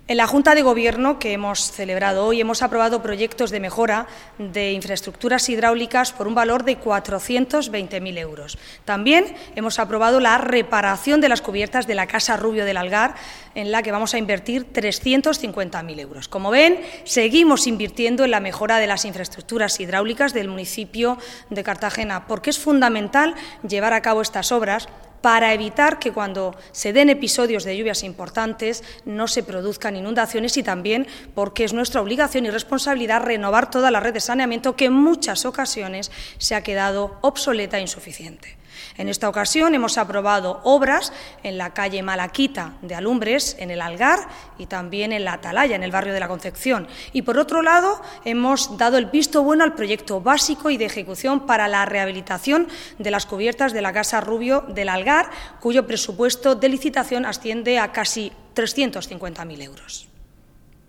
En la Junta de Gobierno que hemos celebrado hoy hemos aprobado proyectos de mejora de infraestructuras hidráulicas por un valor de 420.000 euros. También hemos aprobado la reparación de las cubiertas de la Casa Rubio del Algar, en la que vamos a invertir 350.000 euros. Como ven, seguimos invirtiendo en la mejora de las infraestructuras hidráulicas del municipio de Cartagena, porque es fundamental llevar a cabo estas obras para evitar que cuando se den episodios de lluvias importantes no se produzcan inundaciones, y también porque es nuestra obligación y responsabilidad renovar toda la red de saneamiento, que en muchas ocasiones se ha quedado obsoleta e insuficiente. En esta ocasión hemos aprobado obras en la calle Malaquita de Alumbres, en el Algar, y también en la Atalaya, en el barrio de la Concepción. Y por otro lado, hemos dado el visto bueno al proyecto básico y de ejecución para la rehabilitación de las cubiertas de la Casa Rubio del Algar, cuyo presupuesto de licitación asciende a casi 350.000 euros.